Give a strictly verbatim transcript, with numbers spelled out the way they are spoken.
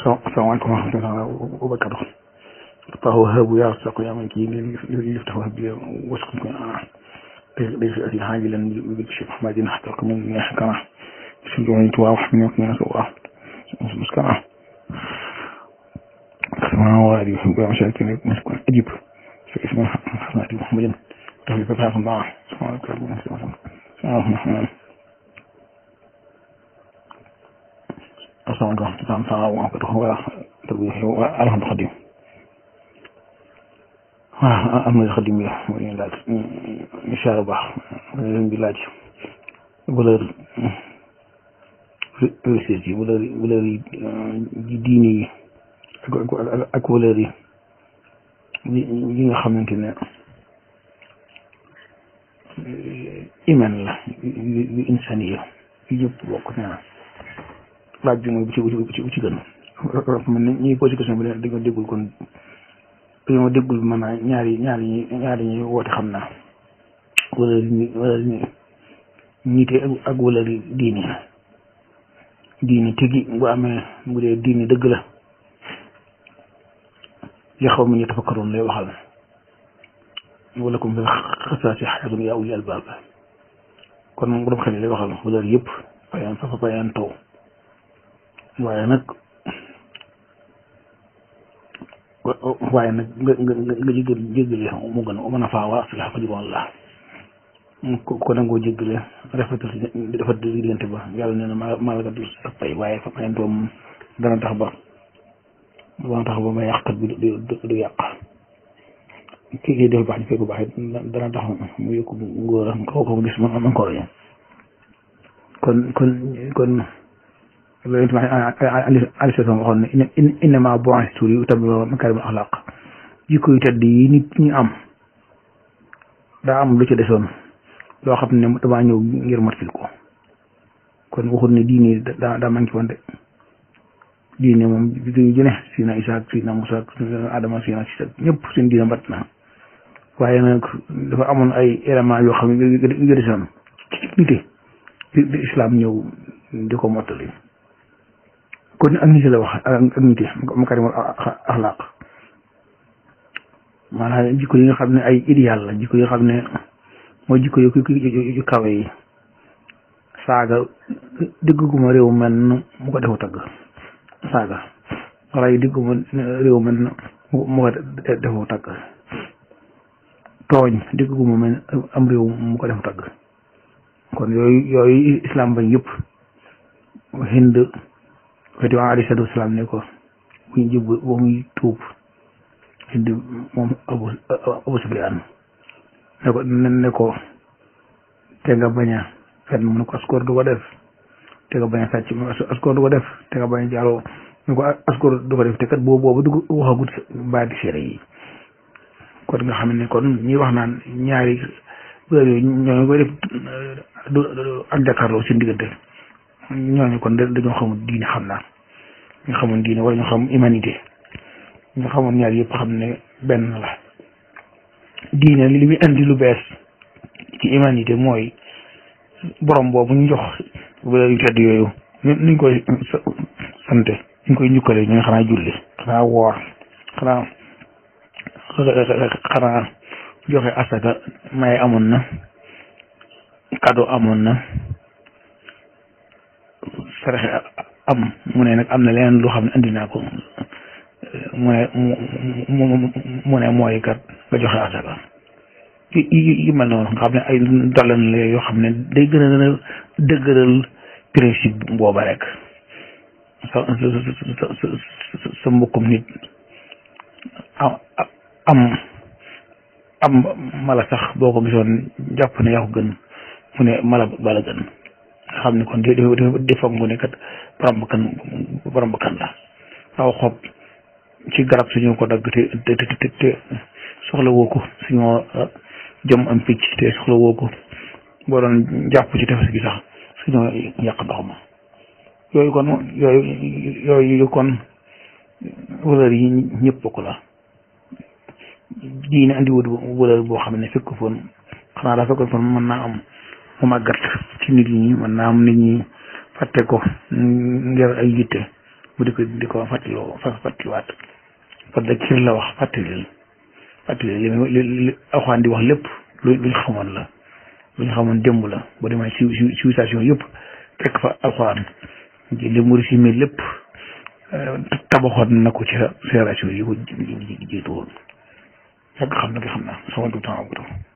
السلام عليكم ورحمة الله وبركاته. فهو هاب يرزق يا من كي يفتح وهب واسكن أنا ليس أتي عاجلا بالشيخ محمد نحترق من يحكمه في جواني تواوح من يقين سواه مسكنه كما هو هذه يحب مشاكل مسكن أجيب في اسمه محمد محمد تهلي فتاة الله سبحانه وتعالى سبحانه السلام عليكم ورحمة الله وبركاته. تربيه وعلى الخديم أما الخديم يا ولاد مشاربة من بلاد ولا رسيتي ولا ولا ديني أقول لي دين خمنتنا إيمان الله الإنسانية يجب وقتنا laaj bi mooy bu ci bu ci bu ci gën man ñi posé question bi dañoo déggul kon dañoo déggul maanaam ñaari ñaari ñi ñaari ñi woote xam naa wala wala ñiite ak wala diini diini tigi bu amee bu dee diini dëgg la yaxaw mi ñu tafakkaroon lay waxal wala comme fil xisaasi xayaatun yaa ulil albaab kon borom xel lay waxal wala yëpp fayaan fa fa fayaan taw waaye nag waaye nag nga nga nga jégal jéggale mu gën a mën a faa waa aslah fa jibonlaa ko ko nangoo jéggale rafetal defar diggante ba yàlla nee na maa maa la gàddu sa pay waaye fa payantoom dana tax ba dana tax ba ma yàqkat bi du du yàq kii kii def baax ñu fekk bu baax dana tax mu yokku ngóor a kaw ko gis man man ko kon kon kon loolu itam Aliou Sow waxoon ne innama bu'istu li utammima makaarimal axlaaq jikko yu tedd yi nit ñi am daa am lu ci desoon loo xam ne damaa ñëw ngir matal ko kon waxul ne diine daa daa manqué woon de diine moom bi ju ne Sina Isaak Sina Musaa Adama Sina Siisa ñëpp seen diine mat na waaye nag dafa amoon ay éléments yoo xam ne yu desoon nite di islam ñëw di ko mottali kon ak nit la wax ak nit makaarimul axlaaq maanaam jikko yi nga xam ne ay idéal la jikko yi nga xam ne mooy jikko yu yu kawe yi saaga digguma réew mel mu ko defu tagg saaga ray digguma réew mel mu ko defu tagg tooñ digguma mel am réew mu ko defu tagg kon yooyu yooyu islam bañ yëpp Hind feti waa alayhi salaatu wasalaam ne ko bu ñu jub ba muy tuub Hind moom Abu Abu Sufyaan ne ko ne ko te nga bañ a fen mu ne ko askor du ko def te nga bañ a sàcc askor du ko def te nga bañ a jaaloo ne ko askor du ko def te kat boobu boobu dugg waxagut baati seere yi kon nga xam ne kon ñi wax naan ñaari heure yooyu ñooñu koy def du ak jàkkaarloo seen diggante ñooñu kon dañoo xamul diine xam naa ñu xamul diine wala ñu xam humanité ñu xamul ñaar yëpp xam ne benn la diine li muy indi lu bees ci humanité mooy borom boobu ñu jox valeur yu tedd yooyu nuñ koy sante ñu koy njukkale ñu xanaa julli xanaa woor xanaa xanaa joxe asaka may amoon na cadeau amoon na saraxe am mu ne nag am na leneen loo xam ne andi naa ko mu ne mu ne mooy kat nga joxe asaka yi mel noonu nga xam ne ay dalan la yoo xam ne day gën a dëgëral principe booba rek sa sa mbokkum nit am am mala sax boo ko gisoon jàpp ne yaa ko gën mu ne mala bala gën nga xam ne kon di di foog nga ne kat borom bakkan borom bakkan la aw xob ci garab suñu ko dagg te te te te soxla woo ko suñoo jëm am picc te soxla woo ko boo doon jàpp ci tefes gi sax suñoo yàq ndox ma yooyu kon yooyu yooyu kon valeur yi ñëpp bokk la diine andi wut valeur boo xam ne fekk foon xanaa daa fekkoon foon mën naa am mu màggat ci nit ñi mën naa am nit ñi fàtte ko ngir ay yitte mu di ko di ko fàttaloo fa fàttaliwaat parce que kir la wax fàttali fàttali li li alxuraan di wax lépp lu luñ xamoon la luñ xamoon démb la boo demee ci civilisation yëpp fekk fa alxuraan li mu résumé lépp tabaxoon na ko ci génération yi ko jiitu woon yàgg xam na nga xam naa sama du temps